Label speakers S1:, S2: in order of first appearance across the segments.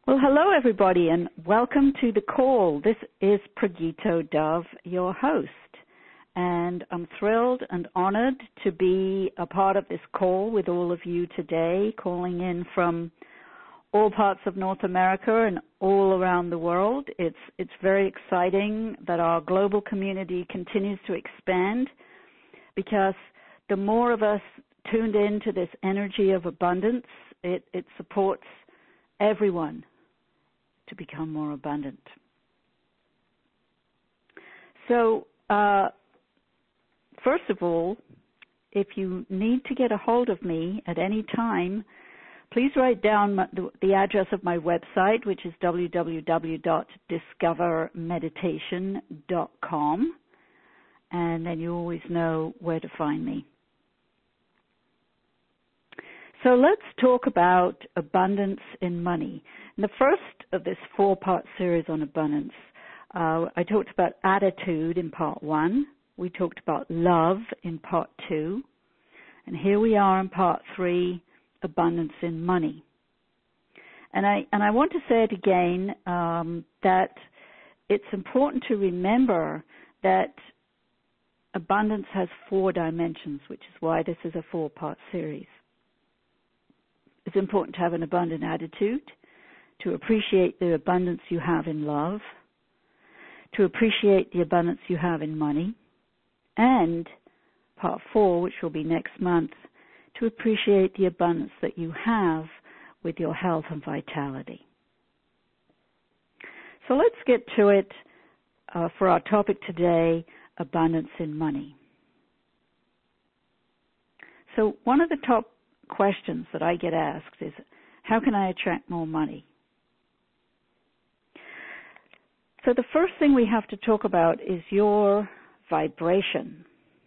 S1: Well, hello, everybody, and welcome to the call. This is Pragito Dove, your host, and I'm thrilled and honored to be a part of this call with all of you today, calling in from all parts of North America and all around the world. It's very exciting that our global community continues to expand, because the more of us tuned into this energy of abundance, it supports everyone to become more abundant. So, first of all, if you need to get a hold of me at any time, please write down the address of my website, which is www.discovermeditation.com, and then you always know where to find me. So let's talk about abundance in money. In the first of this four-part series on abundance, I talked about attitude in part one. We talked about love in part two. And here we are in part three, abundance in money. And I want to say it again, that it's important to remember that abundance has four dimensions, which is why this is a four-part series. It's important to have an abundant attitude, to appreciate the abundance you have in love, to appreciate the abundance you have in money, and part four, which will be next month, to appreciate the abundance that you have with your health and vitality. So let's get to it for our topic today, abundance in money. So one of the top questions that I get asked is, how can I attract more money? So the first thing we have to talk about is your vibration.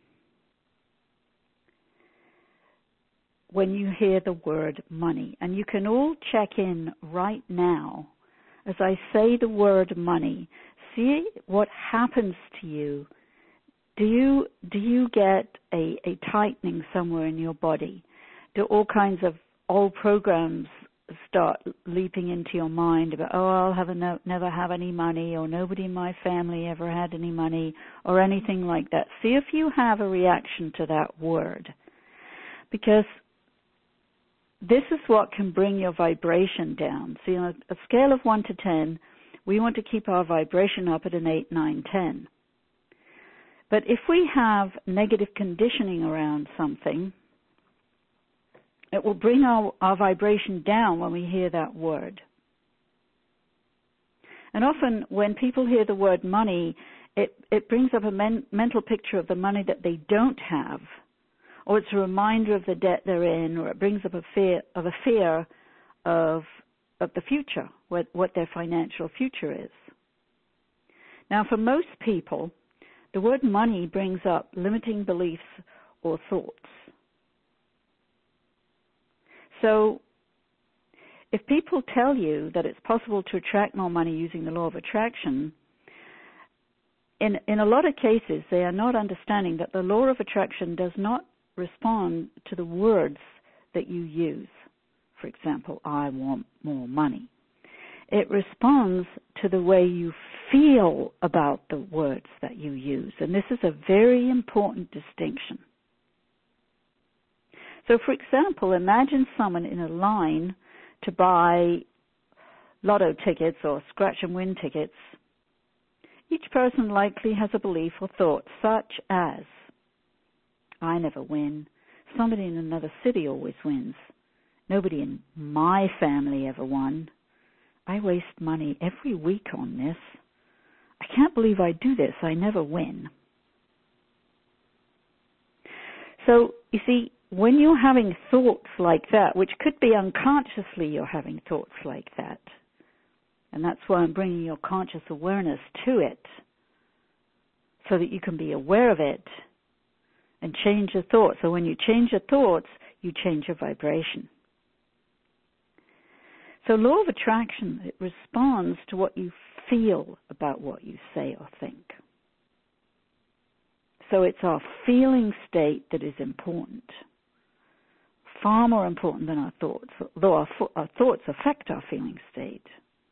S1: When you hear the word money, and you can all check in right now as I say the word money, see what happens to you. Do you get a tightening somewhere in your body? Do all kinds of old programs start leaping into your mind about, oh, I'll never have any money, or nobody in my family ever had any money, or anything like that? See if you have a reaction to that word, because this is what can bring your vibration down. See, on a scale of 1 to 10, we want to keep our vibration up at an 8, 9, 10. But if we have negative conditioning around something, it will bring our vibration down when we hear that word. And often when people hear the word money, it brings up a mental picture of the money that they don't have, or it's a reminder of the debt they're in, or it brings up a fear of the future, what their financial future is. Now, for most people, the word money brings up limiting beliefs or thoughts. So if people tell you that it's possible to attract more money using the law of attraction, in a lot of cases they are not understanding that the law of attraction does not respond to the words that you use. For example, I want more money. It responds to the way you feel about the words that you use. And this is a very important distinction. So, for example, imagine someone in a line to buy lotto tickets or scratch and win tickets. Each person likely has a belief or thought such as, I never win. Somebody in another city always wins. Nobody in my family ever won. I waste money every week on this. I can't believe I do this. I never win. So, you see, when you're having thoughts like that, which could be unconsciously you're having thoughts like that, and that's why I'm bringing your conscious awareness to it, so that you can be aware of it and change your thoughts. So when you change your thoughts, you change your vibration. So law of attraction, it responds to what you feel about what you say or think. So it's our feeling state that is important, far more important than our thoughts, although our thoughts affect our feeling state.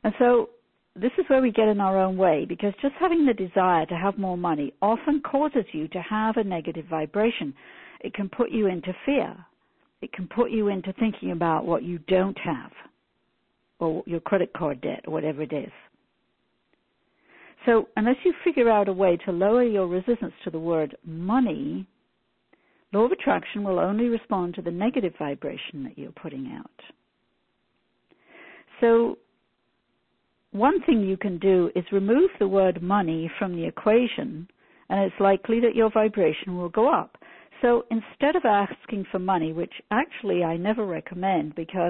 S1: And so this is where we get in our own way, because just having the desire to have more money often causes you to have a negative vibration. It can put you into fear. It can put you into thinking about what you don't have, or your credit card debt, or whatever it is. So unless you figure out a way to lower your resistance to the word money, law of attraction will only respond to the negative vibration that you're putting out. So one thing you can do is remove the word money from the equation, and it's likely that your vibration will go up. So instead of asking for money, which actually I never recommend, because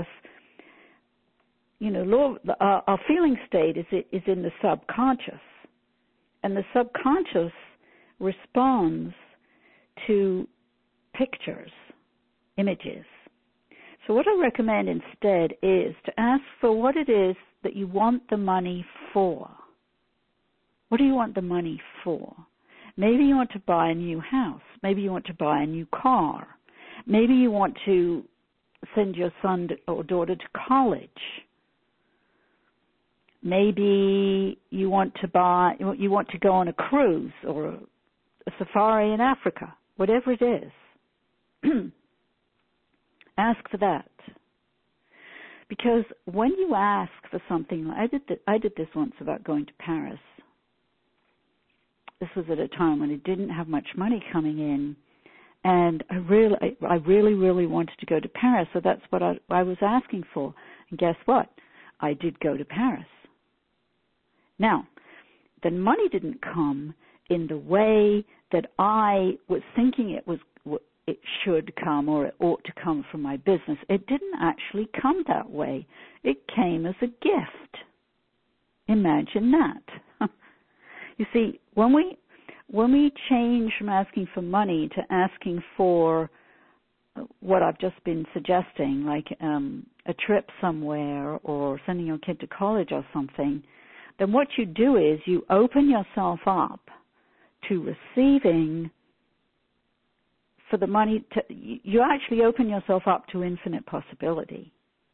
S1: our feeling state is in the subconscious, and the subconscious responds to pictures, images. So what I recommend instead is to ask for what it is that you want the money for. What do you want the money for? Maybe you want to buy a new house. Maybe you want to buy a new car. Maybe you want to send your son or daughter to college. Maybe you want to go on a cruise or a safari in Africa. Whatever it is, ask for that. Because when you ask for something, I did this once about going to Paris. This was at a time when I didn't have much money coming in, and I really wanted to go to Paris. So that's what I was asking for. And guess what? I did go to Paris. Now, the money didn't come in the way that I was thinking it should come, or it ought to come from my business. It didn't actually come that way. It came as a gift. Imagine that. You see, when we change from asking for money to asking for what I've just been suggesting, like a trip somewhere or sending your kid to college or something, then what you do is you open yourself up to receiving for the money. You actually open yourself up to infinite possibility.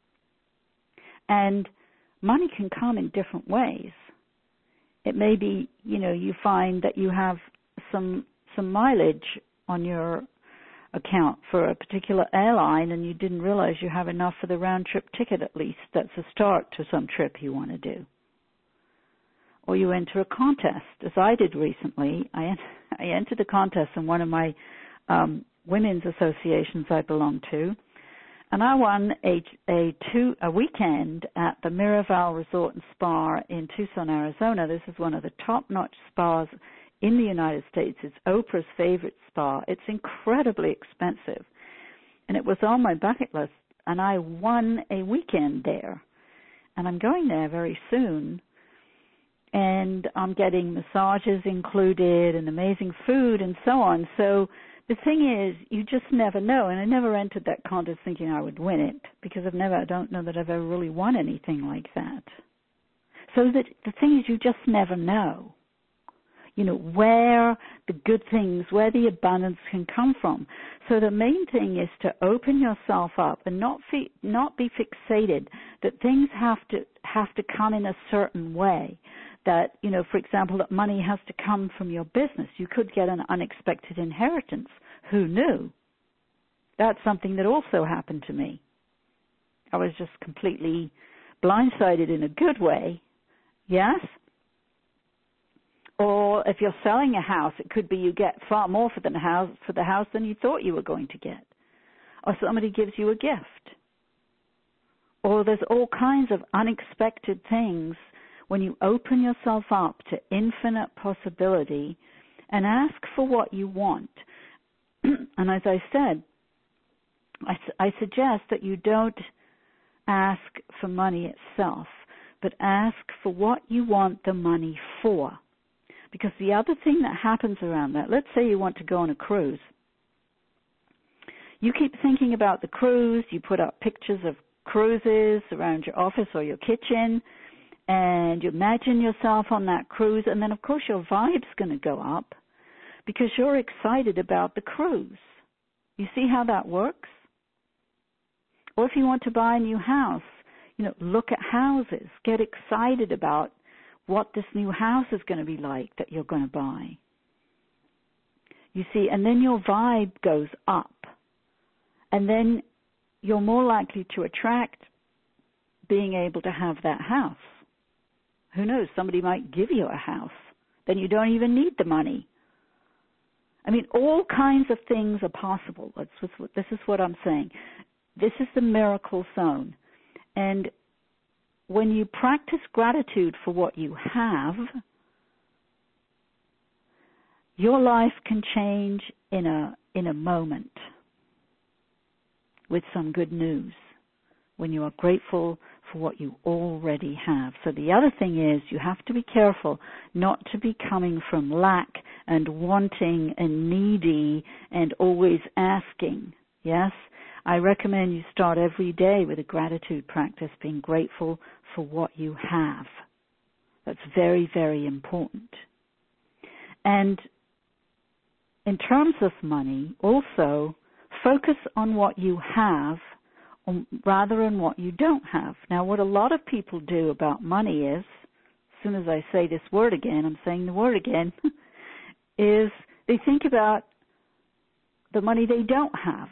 S1: And money can come in different ways. It may be, you find that you have some mileage on your account for a particular airline and you didn't realize you have enough for the round-trip ticket at least. That's a start to some trip you want to do. Or you enter a contest, as I did recently. I entered a contest in one of my women's associations I belong to, and I won a weekend at the Miraval Resort and Spa in Tucson, Arizona. This is one of the top-notch spas in the United States. It's Oprah's favorite spa. It's incredibly expensive, and it was on my bucket list, and I won a weekend there, and I'm going there very soon. And I'm getting massages included and amazing food and so on. So the thing is, you just never know. And I never entered that contest thinking I would win it, because I don't know that I've ever really won anything like that. So that the thing is, you just never know, where the good things, where the abundance can come from. So the main thing is to open yourself up and not be fixated that things have to come in a certain way. That, for example, that money has to come from your business. You could get an unexpected inheritance. Who knew? That's something that also happened to me. I was just completely blindsided in a good way. Yes? Or if you're selling a house, it could be you get far more for the house than you thought you were going to get. Or somebody gives you a gift. Or there's all kinds of unexpected things when you open yourself up to infinite possibility and ask for what you want. And as I said, I suggest that you don't ask for money itself, but ask for what you want the money for. Because the other thing that happens around that, let's say you want to go on a cruise. You keep thinking about the cruise, you put up pictures of cruises around your office or your kitchen, and you imagine yourself on that cruise, and then of course your vibe's going to go up because you're excited about the cruise. You see how that works? Or if you want to buy a new house, look at houses, get excited about what this new house is going to be like that you're going to buy. You see, and then your vibe goes up. And then you're more likely to attract being able to have that house. Who knows? Somebody might give you a house. Then you don't even need the money. I mean, all kinds of things are possible. This is what I'm saying. This is the miracle zone. And when you practice gratitude for what you have, your life can change in a moment with some good news when you are grateful for what you already have. So the other thing is you have to be careful not to be coming from lack and wanting and needy and always asking. Yes? I recommend you start every day with a gratitude practice, being grateful for what you have. That's very, very important. And in terms of money, also focus on what you have rather than what you don't have. Now, what a lot of people do about money is, as soon as I say this word again, I'm saying the word again, is they think about the money they don't have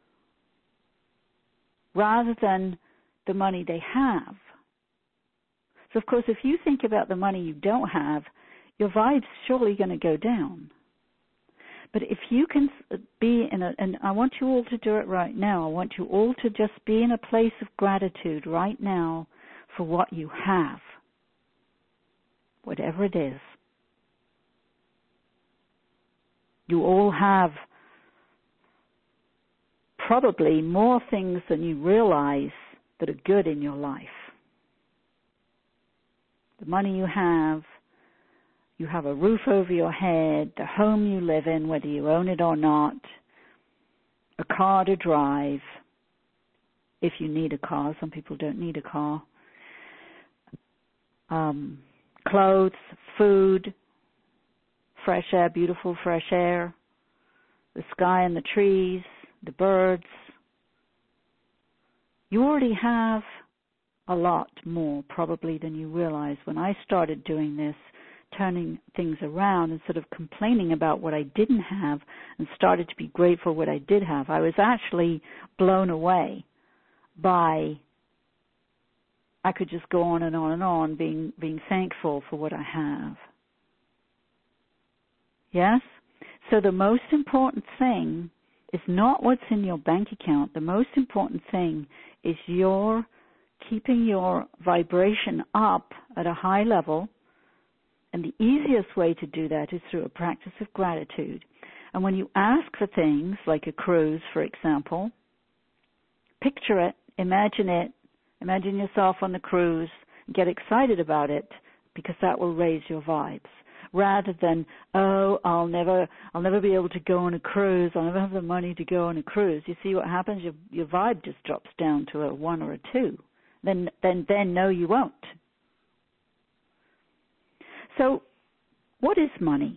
S1: rather than the money they have. So, of course, if you think about the money you don't have, your vibe's surely going to go down. But if you can be and I want you all to do it right now. I want you all to just be in a place of gratitude right now for what you have, whatever it is. You all have probably more things than you realize that are good in your life. The money you have a roof over your head, the home you live in, whether you own it or not, a car to drive, if you need a car. Some people don't need a car. Clothes, food, fresh air, beautiful fresh air, the sky and the trees, the birds. You already have a lot more probably than you realize. When I started doing this, turning things around instead of complaining about what I didn't have and started to be grateful for what I did have, I was actually blown away by, I could just go on and on and on being thankful for what I have. Yes? So the most important thing is not what's in your bank account. The most important thing is your keeping your vibration up at a high level. And the easiest way to do that is through a practice of gratitude. And when you ask for things, like a cruise, for example, picture it, imagine yourself on the cruise, get excited about it, because that will raise your vibes. Rather than, oh, I'll never be able to go on a cruise, I'll never have the money to go on a cruise. You see what happens? Your vibe just drops down to a 1 or a 2. Then no, you won't. So, what is money?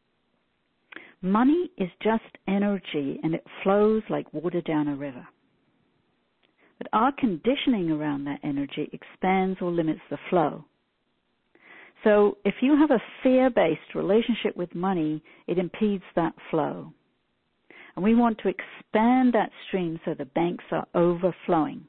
S1: Money is just energy, and it flows like water down a river. But our conditioning around that energy expands or limits the flow. So, if you have a fear-based relationship with money, it impedes that flow. And we want to expand that stream so the banks are overflowing.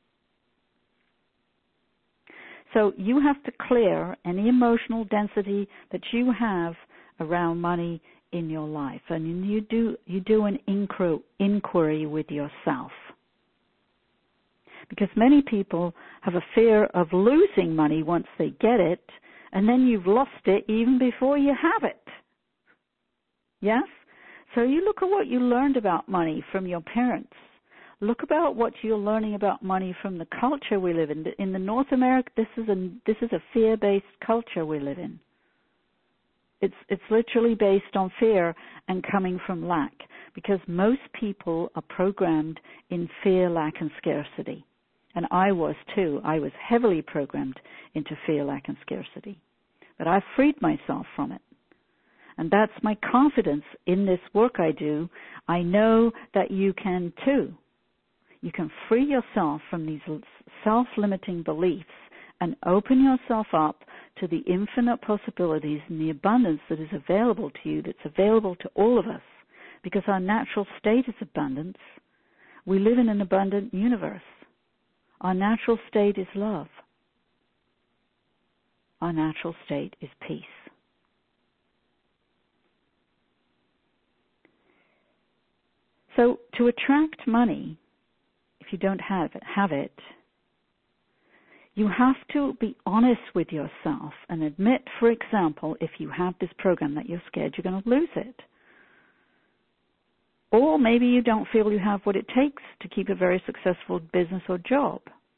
S1: So you have to clear any emotional density that you have around money in your life. And you do an inquiry with yourself. Because many people have a fear of losing money once they get it, and then you've lost it even before you have it. Yes? So you look at what you learned about money from your parents. Look about what you're learning about money from the culture we live in. In the North America, this is a fear-based culture we live in. It's literally based on fear and coming from lack, because most people are programmed in fear, lack, and scarcity. And I was too. I was heavily programmed into fear, lack, and scarcity. But I freed myself from it. And that's my confidence in this work I do. I know that you can too. you can free yourself from these self-limiting beliefs and open yourself up to the infinite possibilities and the abundance that is available to you, that's available to all of us, because our natural state is abundance. We live in an abundant universe. Our natural state is love. Our natural state is peace. So to attract money, if you don't have it, you have to be honest with yourself and admit, for example, if you have this program that you're scared you're going to lose it. Or maybe you don't feel you have what it takes to keep a very successful business or job.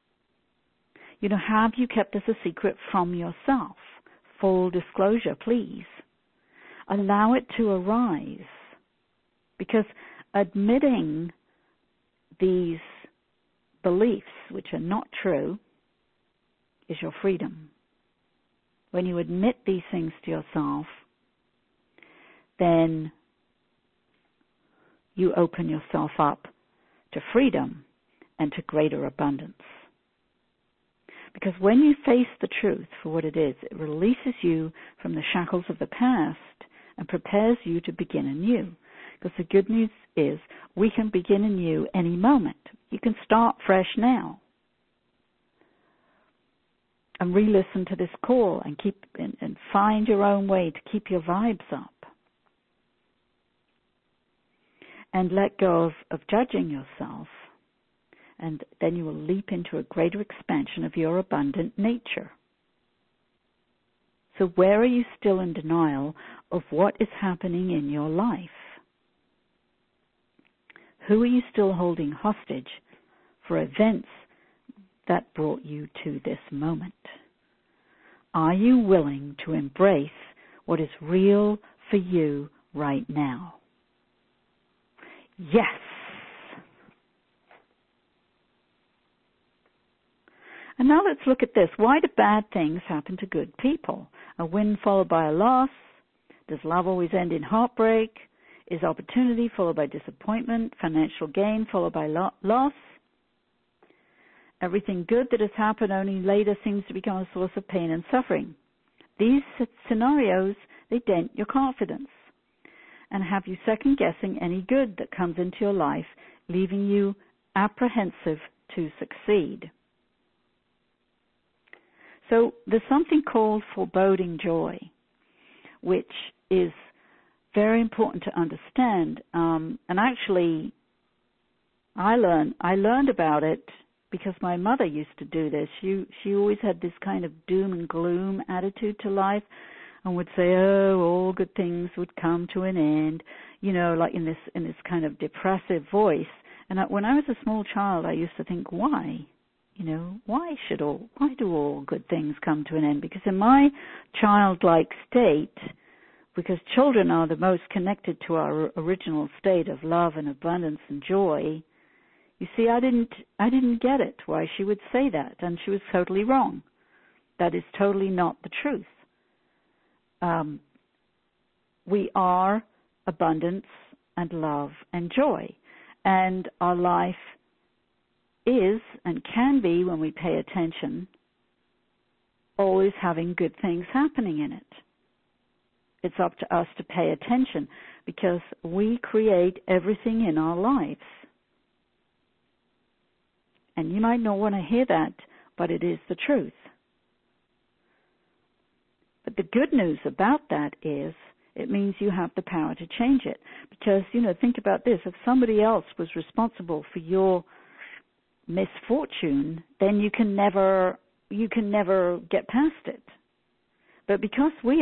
S1: Have you kept this a secret from yourself? Full disclosure, please. Allow it to arise. Because admitting these beliefs, which are not true, is your freedom. When you admit these things to yourself, then you open yourself up to freedom and to greater abundance. Because when you face the truth for what it is, it releases you from the shackles of the past and prepares you to begin anew. Because the good news is we can begin anew any moment. You can start fresh now. And re-listen to this call and and find your own way to keep your vibes up. And let go of judging yourself. And then you will leap into a greater expansion of your abundant nature. So where are you still in denial of what is happening in your life? Who are you still holding hostage for events that brought you to this moment? Are you willing to embrace what is real for you right now? Yes. And now let's look at this. Why do bad things happen to good people? A win followed by a loss? Does love always end in heartbreak? Is opportunity followed by disappointment? Financial gain followed by loss? Everything good that has happened only later seems to become a source of pain and suffering. These scenarios, they dent your confidence and have you second-guessing any good that comes into your life, leaving you apprehensive to succeed. So there's something called foreboding joy, which is very important to understand. And actually, I learned about it because my mother used to do this. She always had this kind of doom and gloom attitude to life, and would say, "Oh, all good things would come to an end," like in this kind of depressive voice. And when I was a small child, I used to think, why? Why do all good things come to an end? Because in my childlike state, because children are the most connected to our original state of love and abundance and joy, you see, I didn't get it, why she would say that, and she was totally wrong. That is totally not the truth. We are abundance and love and joy, and our life is and can be, when we pay attention, always having good things happening in it. It's up to us to pay attention, because we create everything in our lives. And you might not want to hear that, but it is the truth. But the good news about that is it means you have the power to change it. Because, think about this. If somebody else was responsible for your misfortune, then you can never get past it. But because we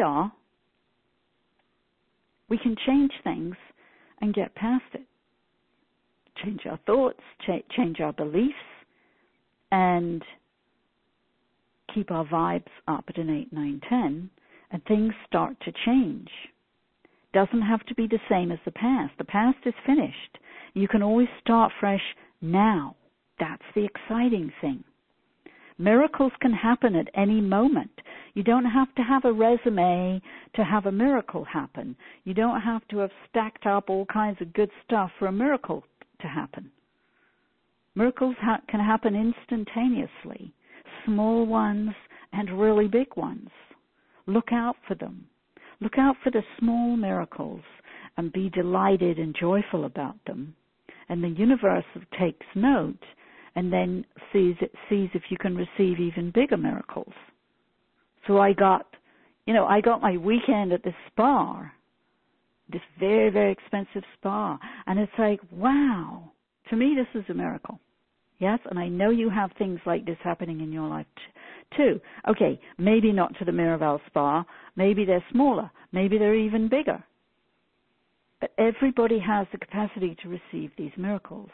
S1: can change things and get past it. Change our thoughts, change our beliefs, and keep our vibes up at an 8, 9, 10, and things start to change. Doesn't have to be the same as the past. The past is finished. You can always start fresh now. That's the exciting thing. Miracles can happen at any moment. You don't have to have a resume to have a miracle happen. You don't have to have stacked up all kinds of good stuff for a miracle to happen. Miracles can happen instantaneously, small ones and really big ones. Look out for them. Look out for the small miracles and be delighted and joyful about them. And the universe takes note and then sees if you can receive even bigger miracles. So I got my weekend at this spa, this very, very expensive spa. And it's like, wow, to me this is a miracle. Yes, and I know you have things like this happening in your life too. Okay, maybe not to the Miraval Spa. Maybe they're smaller. Maybe they're even bigger. But everybody has the capacity to receive these miracles.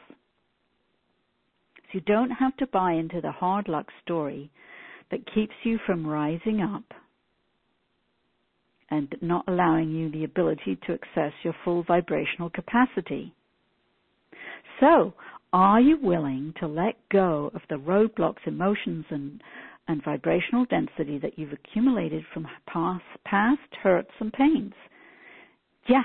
S1: So you don't have to buy into the hard luck story that keeps you from rising up and not allowing you the ability to access your full vibrational capacity. So, are you willing to let go of the roadblocks, emotions, and vibrational density that you've accumulated from past hurts and pains? Yes.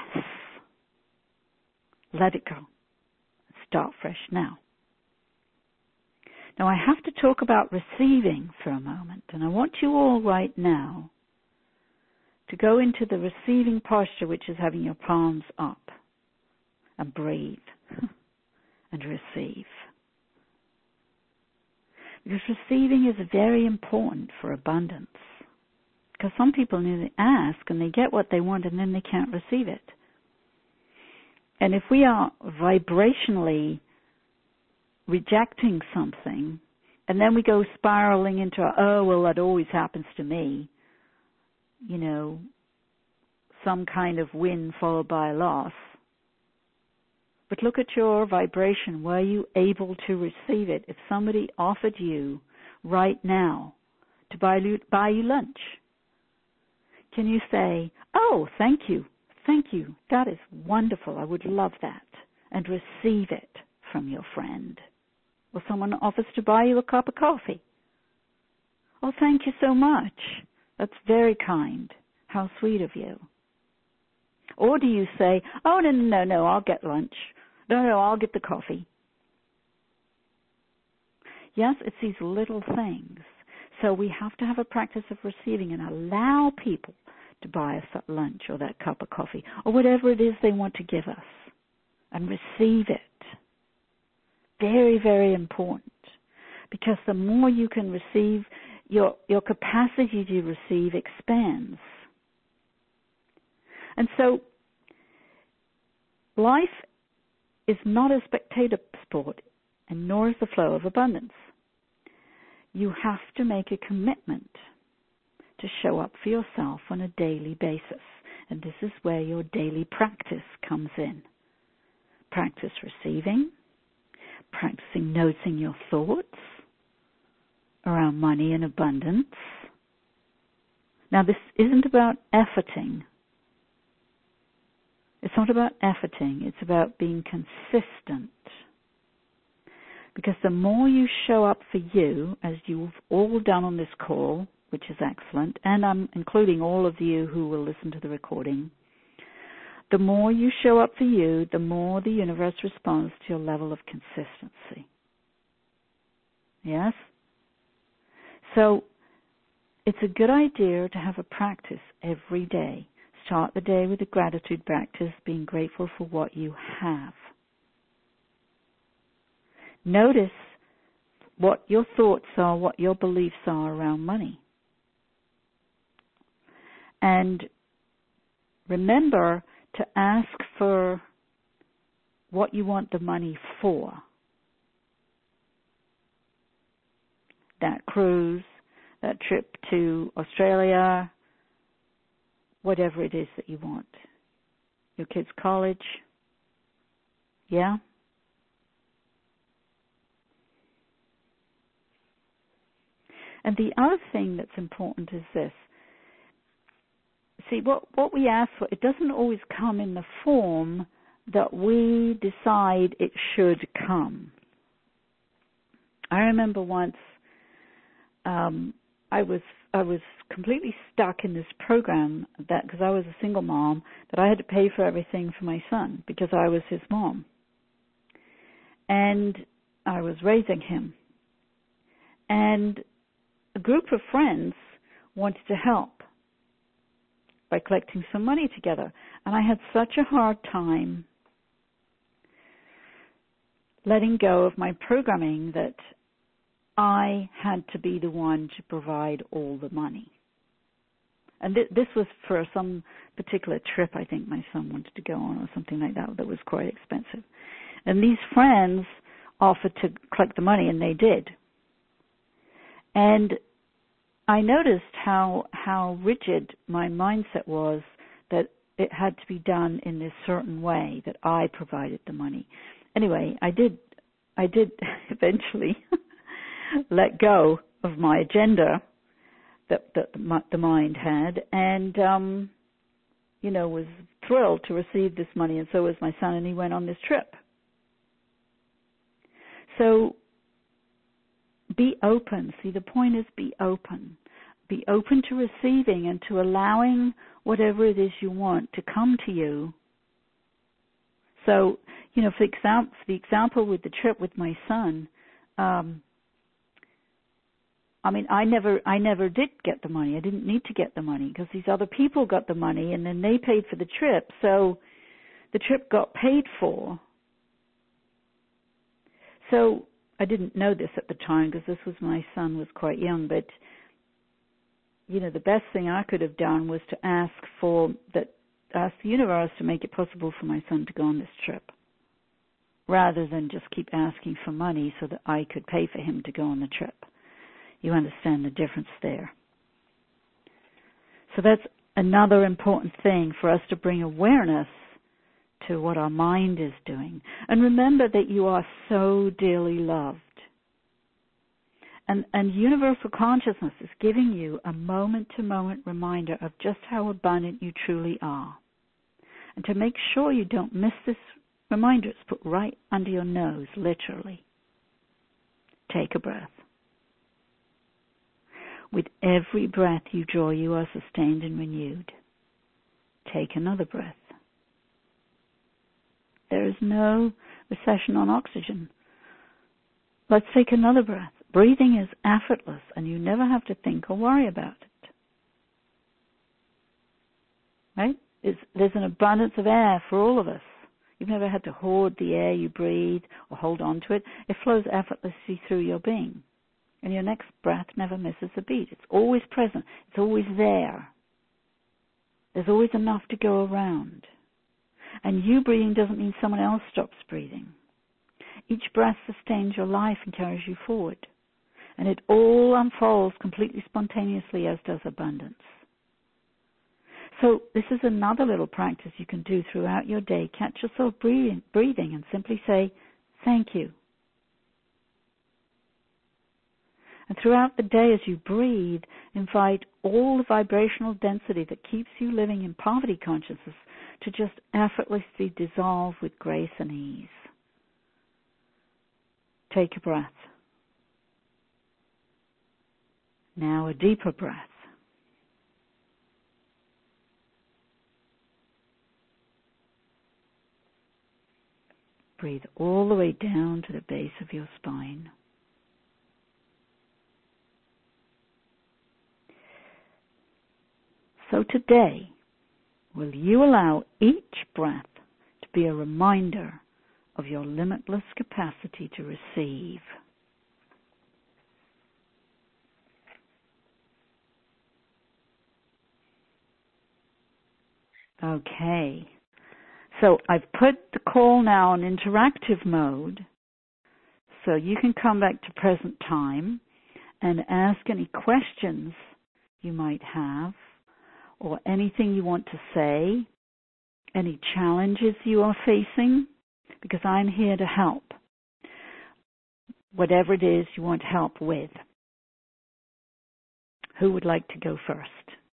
S1: Let it go. Start fresh now. Now I have to talk about receiving for a moment, and I want you all right now to go into the receiving posture, which is having your palms up, and breathe and receive. Because receiving is very important for abundance. Because some people need to ask and they get what they want and then they can't receive it. And if we are vibrationally rejecting something and then we go spiraling into, oh, well, that always happens to me, some kind of win followed by a loss. But look at your vibration. Were you able to receive it? If somebody offered you right now to buy you lunch, can you say, oh, thank you, that is wonderful, I would love that, and receive it from your friend? Or someone offers to buy you a cup of coffee. Oh, thank you so much. That's very kind. How sweet of you. Or do you say, oh, no, I'll get lunch. No, I'll get the coffee. Yes, it's these little things. So we have to have a practice of receiving and allow people to buy us that lunch or that cup of coffee or whatever it is they want to give us and receive it. Very, very important. Because the more you can receive, your capacity to receive expands. And so life is not a spectator sport, and nor is the flow of abundance. You have to make a commitment to show up for yourself on a daily basis. And this is where your daily practice comes in. Practice receiving, practicing noticing your thoughts around money and abundance. Now, this isn't about efforting. It's not about efforting. It's about being consistent. Because the more you show up for you, as you've all done on this call, which is excellent, and I'm including all of you who will listen to the recording, the more you show up for you, the more the universe responds to your level of consistency. Yes? So, it's a good idea to have a practice every day. Start the day with a gratitude practice, being grateful for what you have. Notice what your thoughts are, what your beliefs are around money. And remember to ask for what you want the money for. That cruise, that trip to Australia, whatever it is that you want. Your kids' college. Yeah? And the other thing that's important is this. See, what we ask for, it doesn't always come in the form that we decide it should come. I remember once I was completely stuck in this program that, because I was a single mom, that I had to pay for everything for my son because I was his mom. And I was raising him. And a group of friends wanted to help by collecting some money together. And I had such a hard time letting go of my programming that I had to be the one to provide all the money. And this was for some particular trip I think my son wanted to go on or something like that was quite expensive. And these friends offered to collect the money, and they did. And I noticed how rigid my mindset was, that it had to be done in this certain way, that I provided the money. Anyway, I did eventually let go of my agenda that the mind had, and was thrilled to receive this money, and so was my son, and he went on this trip. So be open. See, the point is be open. Be open to receiving and to allowing whatever it is you want to come to you. So, for the example with the trip with my son, I never did get the money. I didn't need to get the money because these other people got the money and then they paid for the trip. So the trip got paid for. So I didn't know this at the time because my son was quite young, but the best thing I could have done was to ask the universe to make it possible for my son to go on this trip, rather than just keep asking for money so that I could pay for him to go on the trip. You understand the difference there. So that's another important thing for us to bring awareness to what our mind is doing. And remember that you are so dearly loved. And universal consciousness is giving you a moment-to-moment reminder of just how abundant you truly are. And to make sure you don't miss this reminder, it's put right under your nose, literally. Take a breath. With every breath you draw, you are sustained and renewed. Take another breath. There is no recession on oxygen. Let's take another breath. Breathing is effortless, and you never have to think or worry about it. Right? There's an abundance of air for all of us. You've never had to hoard the air you breathe or hold on to it. It flows effortlessly through your being. And your next breath never misses a beat. It's always present. It's always there. There's always enough to go around. And you breathing doesn't mean someone else stops breathing. Each breath sustains your life and carries you forward. And it all unfolds completely spontaneously, as does abundance. So this is another little practice you can do throughout your day. Catch yourself breathing and simply say, thank you. And throughout the day as you breathe, invite all the vibrational density that keeps you living in poverty consciousness to just effortlessly dissolve with grace and ease. Take a breath. Now a deeper breath. Breathe all the way down to the base of your spine. So today, will you allow each breath to be a reminder of your limitless capacity to receive? Okay. So I've put the call now in interactive mode, so you can come back to present time and ask any questions you might have, or anything you want to say, any challenges you are facing, because I'm here to help, whatever it is you want help with. Who would like to go first?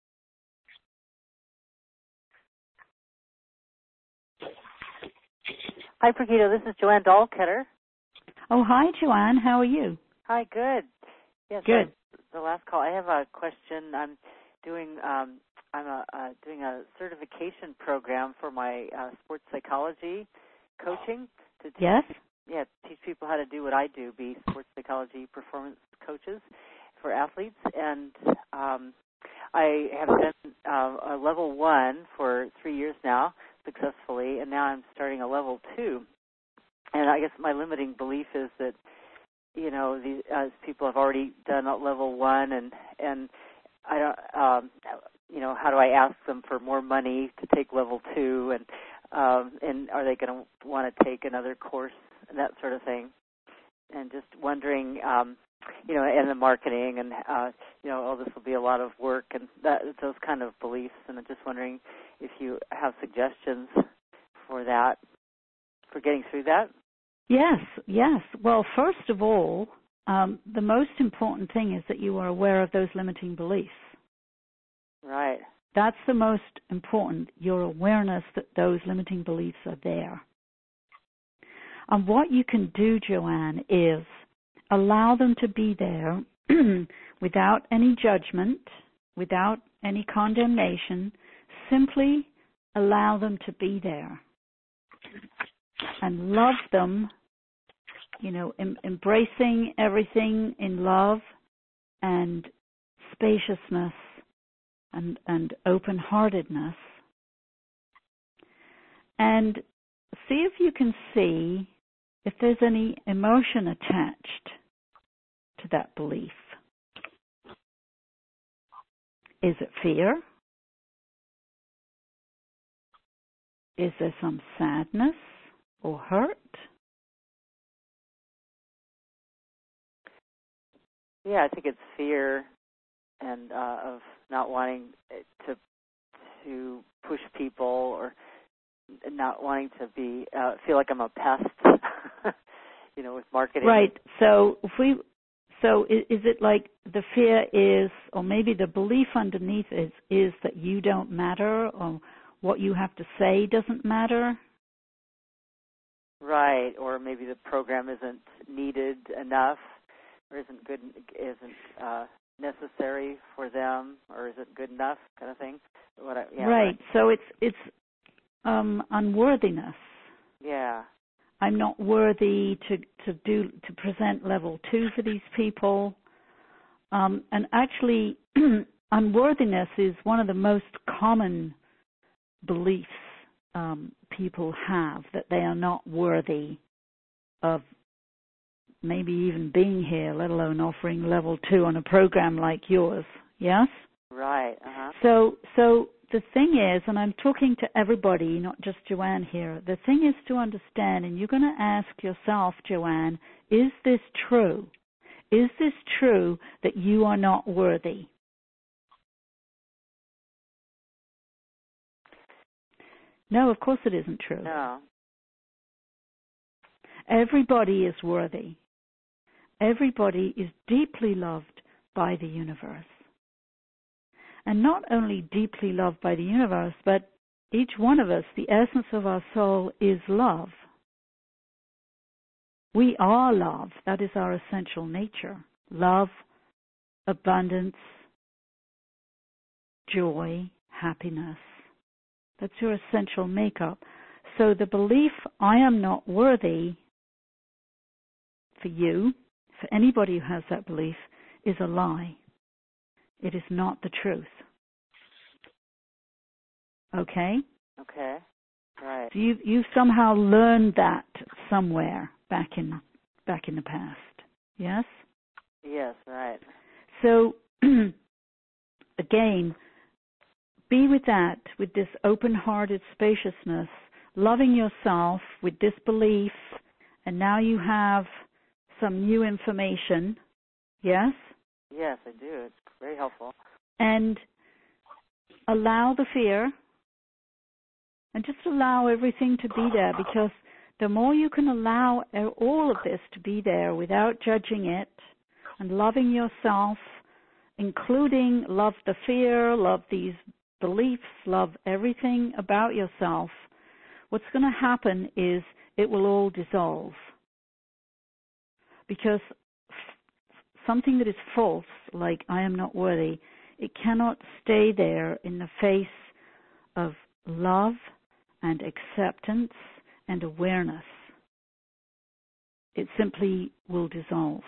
S2: Hi, Brigitte. This is Joanne Dahlketter.
S1: Oh, hi, Joanne. How are you?
S2: Hi, good. Yes,
S1: good.
S2: The last call. I have a question. I'm doing doing a certification program for my sports psychology coaching to teach,
S1: yes?
S2: Teach people people how to do what I do, be sports psychology performance coaches for athletes. And I have been a level 1 for 3 years now successfully, and now I'm starting a level 2. And I guess my limiting belief is that, you know, these people have already done a level 1, and I don't, you know, how do I ask them for more money to take level 2, and are they going to want to take another course and that sort of thing? And just wondering, you know, and the marketing, and you know, this will be a lot of work, and those kind of beliefs. And I'm just wondering if you have suggestions for that, for getting through that.
S1: Yes, yes. Well, first of all, the most important thing is that you are aware of those limiting beliefs.
S2: Right.
S1: That's the most important, your awareness that those limiting beliefs are there. And what you can do, Joanne, is allow them to be there without any judgment, without any condemnation. Simply allow them to be there and love them, you know, embracing everything in love and spaciousness and open-heartedness. And see if you can see if there's any emotion attached to that belief. Is it fear? Is there some sadness or hurt?
S2: Yeah, I think it's fear and of not wanting to push people, or not wanting to be feel like I'm a pest, you know, with marketing.
S1: Right. So is it like the fear is, or maybe the belief underneath is that you don't matter, or what you have to say doesn't matter?
S2: Right. Or maybe the program isn't needed enough, or isn't necessary for them, or isn't good enough, kind of thing. Right.
S1: So it's unworthiness.
S2: Yeah.
S1: I'm not worthy to present level 2 for these people. And actually, unworthiness is one of the most common beliefs people have, that they are not worthy of maybe even being here, let alone offering level 2 on a program like yours. Yes?
S2: Right. Uh-huh.
S1: So the thing is, and I'm talking to everybody, not just Joanne here, the thing is to understand, and you're going to ask yourself, Joanne, is this true? Is this true that you are not worthy? No, of course it isn't true.
S2: No.
S1: Everybody is worthy. Everybody is deeply loved by the universe. And not only deeply loved by the universe, but each one of us, the essence of our soul is love. We are love. That is our essential nature. Love, abundance, joy, happiness. That's your essential makeup. So the belief, I am not worthy, for you, for anybody who has that belief, is a lie. It is not the truth. Okay?
S2: Okay. Right.
S1: So you've somehow learned that somewhere back in the past. Yes?
S2: Yes, right.
S1: So again, be with that, with this open-hearted spaciousness, loving yourself with this belief, and now you have some new information. Yes?
S2: Yes, I do. It's very helpful.
S1: And allow the fear, and just allow everything to be there, because the more you can allow all of this to be there without judging it, and loving yourself, including love the fear, love these beliefs, love everything about yourself, what's going to happen is it will all dissolve. Because something that is false, like I am not worthy, it cannot stay there in the face of love and acceptance and awareness. it simply will dissolve.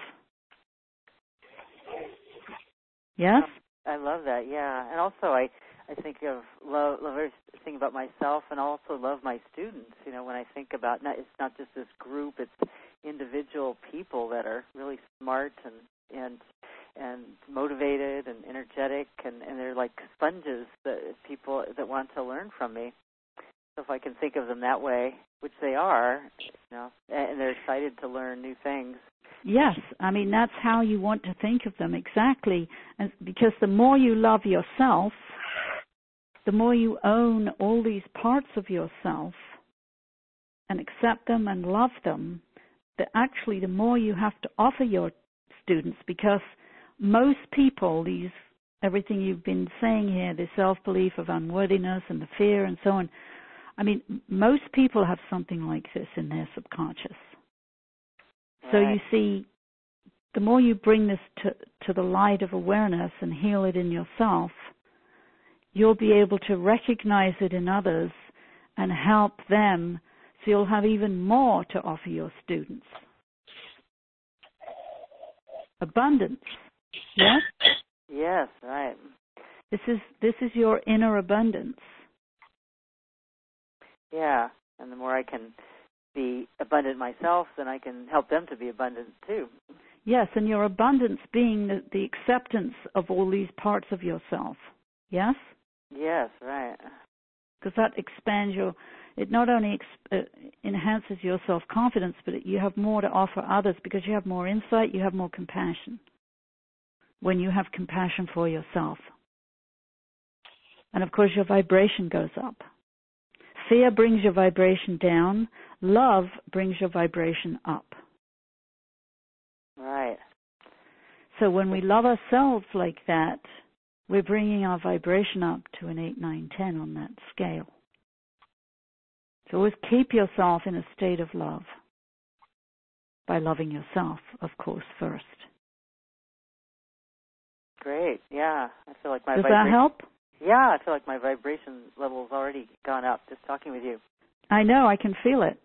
S1: Yes?
S2: I love that, yeah. And also I think of love everything about myself, and also love my students. You know, when I think about, it's not just this group, it's individual people that are really smart and motivated and energetic, and they're like sponges, that people that want to learn from me. So if I can think of them that way, which they are, you know, and they're excited to learn new things.
S1: Yes, I mean, that's how you want to think of them, exactly. And because the more you love yourself, the more you own all these parts of yourself and accept them and love them, that actually the more you have to offer your students, because most people, everything you've been saying here, the self-belief of unworthiness and the fear and so on, I mean, most people have something like this in their subconscious. Right. So you see, the more you bring this to the light of awareness and heal it in yourself, you'll be able to recognize it in others and help them, so you'll have even more to offer your students. Abundance. Yes?
S2: Yes, right.
S1: This is your inner abundance. Yeah,
S2: and the more I can be abundant myself, then I can help them to be abundant too.
S1: Yes, and your abundance being the acceptance of all these parts of yourself. Yes?
S2: Yes, right.
S1: Because that expands it not only enhances your self-confidence, but you have more to offer others because you have more insight, you have more compassion when you have compassion for yourself. And of course your vibration goes up. Fear brings your vibration down. Love brings your vibration up.
S2: Right.
S1: So when we love ourselves like that, we're bringing our vibration up to an 8, 9, 10 on that scale. So always keep yourself in a state of love by loving yourself, of course, first.
S2: Great. Yeah. I feel like my
S1: Does that help?
S2: Yeah, I feel like my vibration level's already gone up just talking with you.
S1: I know, I can feel it.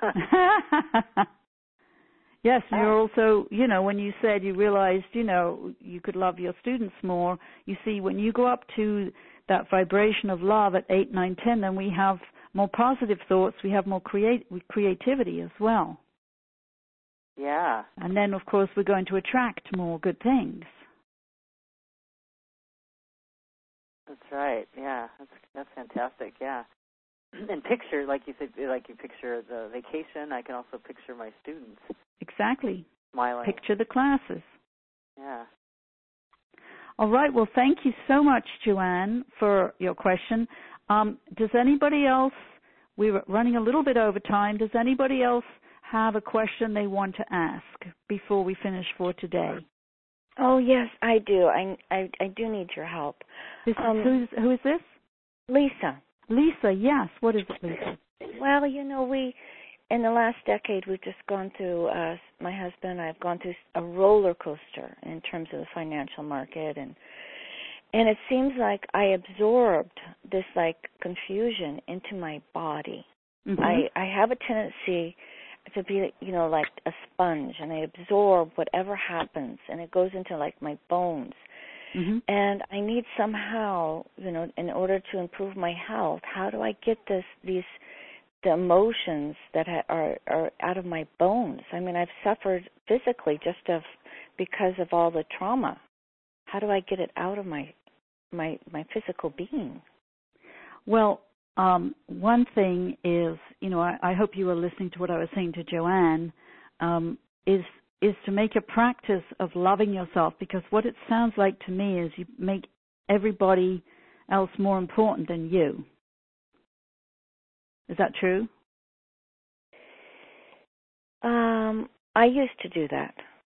S1: Yes, and you're also, when you said you realized, you could love your students more, you see, when you go up to that vibration of love at 8, 9, 10, then we have more positive thoughts, we have more creativity as well.
S2: Yeah.
S1: And then, of course, we're going to attract more good things.
S2: That's right. Yeah, that's fantastic. Yeah, and picture, like you said, like you picture the vacation. I can also picture my students.
S1: Exactly.
S2: Smiling.
S1: Picture the classes.
S2: Yeah.
S1: All right. Well, thank you so much, Joanne, for your question. Does anybody else? We were running a little bit over time. Does anybody else have a question they want to ask before we finish for today?
S3: Oh, yes, I do. I do need your help.
S1: Who is this?
S3: Lisa.
S1: Lisa, yes. What is it, Lisa?
S3: Well, we, in the last decade, we've just gone through, my husband and I have gone through a roller coaster in terms of the financial market. And it seems like I absorbed this, confusion into my body. Mm-hmm. I have a tendency to be, like a sponge, and I absorb whatever happens, and it goes into, my bones. Mm-hmm. And I need somehow, in order to improve my health, how do I get the emotions that are out of my bones? I mean, I've suffered physically because of all the trauma. How do I get it out of my physical being?
S1: Well, one thing is, I hope you were listening to what I was saying to Joanne, is to make a practice of loving yourself, because what it sounds like to me is you make everybody else more important than you. Is that true?
S3: I used to do that.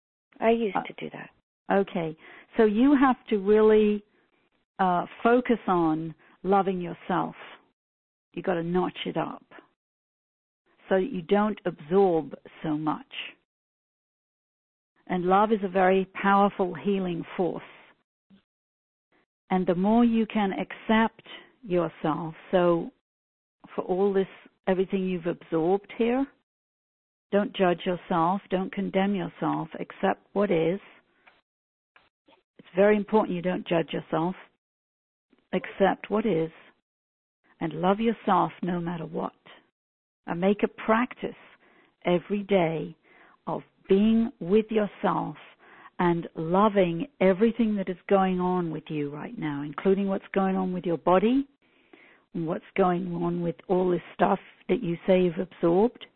S1: Okay. So you have to really focus on loving yourself. You got to notch it up so that you don't absorb so much. And love is a very powerful healing force. And the more you can accept yourself, so for all this, everything you've absorbed here, Don't judge yourself. Don't condemn yourself. Accept what is. It's very important you don't judge yourself. Accept what is. And love yourself no matter what. And make a practice every day of being with yourself and loving everything that is going on with you right now, including what's going on with your body and what's going on with all this stuff that you say you've absorbed.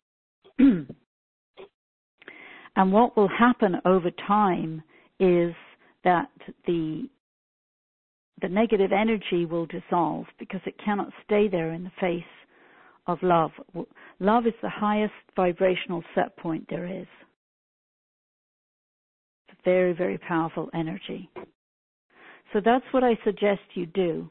S1: And what will happen over time is that the negative energy will dissolve because it cannot stay there in the face of love. Love is the highest vibrational set point there is. It's a very, very powerful energy. So that's what I suggest you do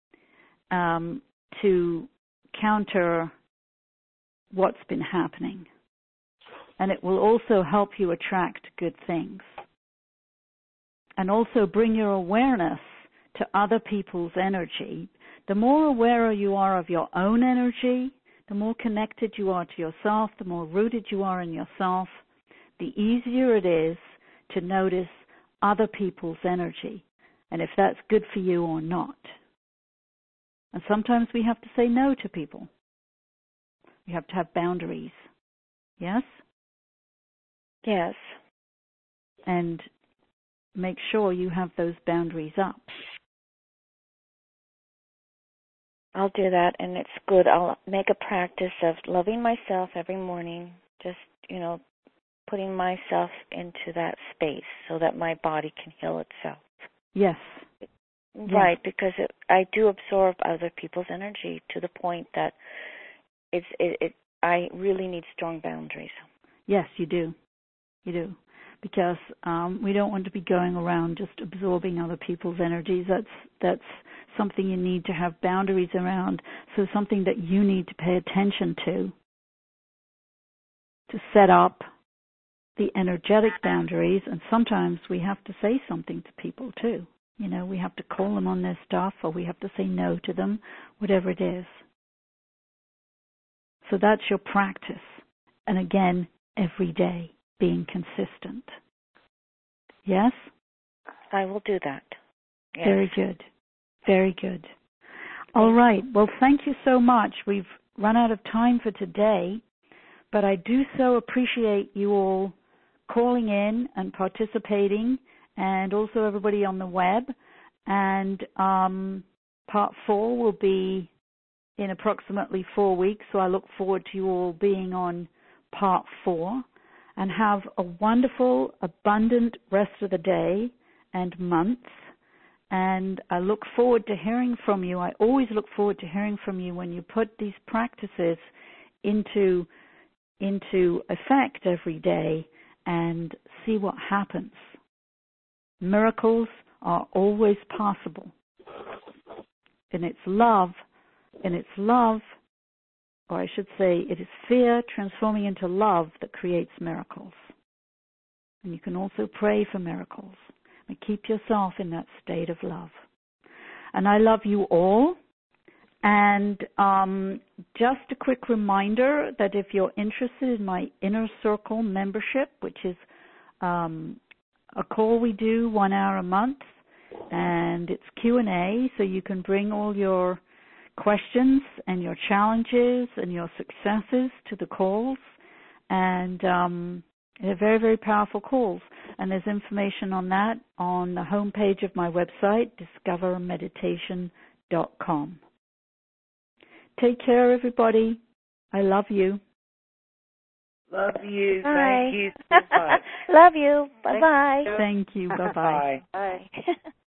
S1: to counter what's been happening. And it will also help you attract good things. And also bring your awareness to other people's energy. The more aware you are of your own energy, the more connected you are to yourself, the more rooted you are in yourself, the easier it is to notice other people's energy and if that's good for you or not. And sometimes we have to say no to people. We have to have boundaries. Yes?
S3: Yes.
S1: And make sure you have those boundaries up.
S3: I'll do that, and it's good. I'll make a practice of loving myself every morning, just, putting myself into that space so that my body can heal itself.
S1: Yes.
S3: Right, because I do absorb other people's energy to the point that I really need strong boundaries.
S1: Yes, you do. You do. Because we don't want to be going around just absorbing other people's energies. That's something you need to have boundaries around. So something that you need to pay attention to set up the energetic boundaries. And sometimes we have to say something to people too. We have to call them on their stuff, or we have to say no to them, whatever it is. So that's your practice. And again, every day, being consistent. Yes?
S3: I will do that. Yes.
S1: Very good. Very good. All right. Well, thank you so much. We've run out of time for today, but I do so appreciate you all calling in and participating, and also everybody on the web. And part 4 will be in approximately 4 weeks, so I look forward to you all being on part 4. And have a wonderful, abundant rest of the day and month. And I look forward to hearing from you. I always look forward to hearing from you when you put these practices into effect every day and see what happens. Miracles are always possible. And it's love, or I should say, it is fear transforming into love that creates miracles. And you can also pray for miracles. And keep yourself in that state of love. And I love you all. And just a quick reminder that if you're interested in my Inner Circle membership, which is a call we do 1 hour a month, and it's Q&A, so you can bring all your questions and your challenges and your successes to the calls, and they're very, very powerful calls. And there's information on that on the homepage of my website, discovermeditation.com. Take care, everybody. I love you.
S4: Love you.
S3: Bye.
S4: Thank you so much.
S3: Love you. Bye-bye.
S1: Thank you. Bye-bye.
S4: Bye.
S2: Bye.